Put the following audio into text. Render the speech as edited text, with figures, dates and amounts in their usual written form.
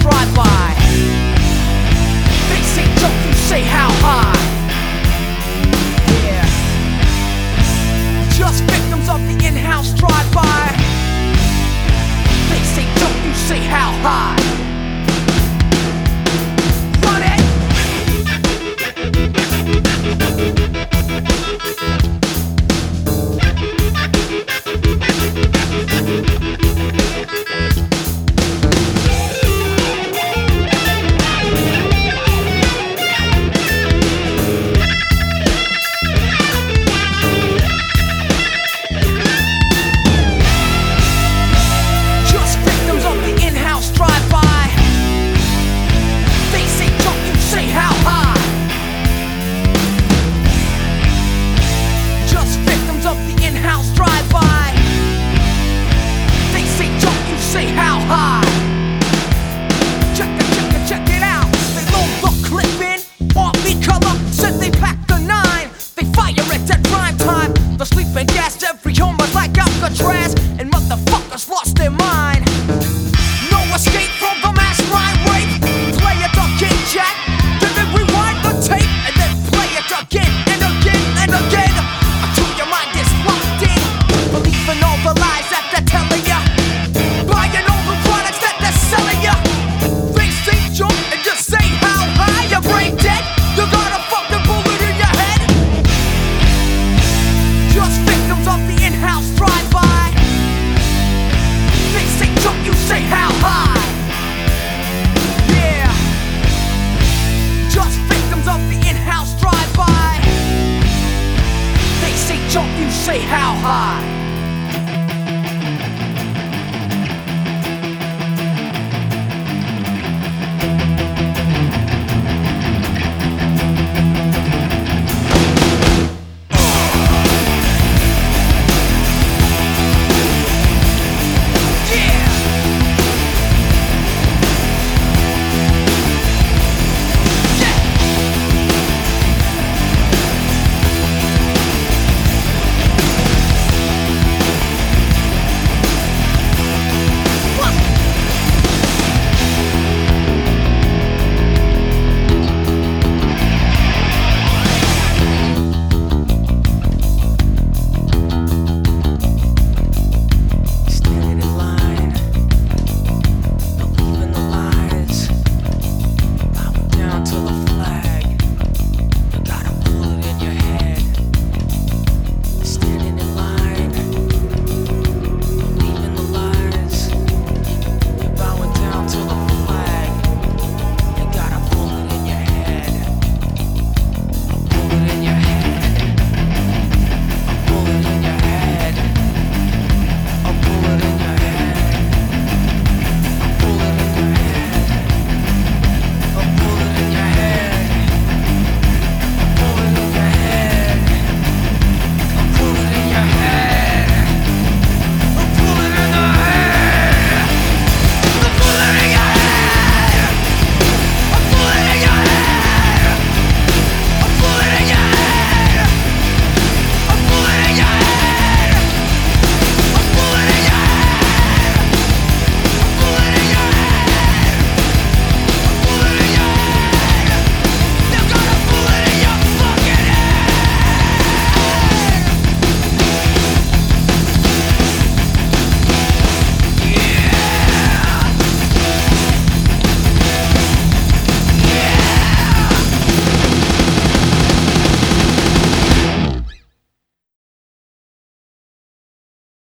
drive-by. They say jump, you say how high. Yeah. Just victims of the in-house drive-by. They say jump, you say how high. Run it. Say how high. Check it out. They load the clip in, army color, said they packed the 9. They fire it at prime time. The sleeping gas every home was like Alcatraz, and motherfuckers lost their mind. No escape from the mass crime rape. Play it again, Jack. Then rewind the tape, and then play it again and again and again until your mind is locked in, believing all the lies that they're telling ya. Buying all the products that they're selling ya. They say jump and just say how high. Your brain dead, you got a fucking bullet in your head. Just victims of the in-house drive-by. They say jump, you say how high. Yeah. Just victims of the in-house drive-by. They say jump, you say how high.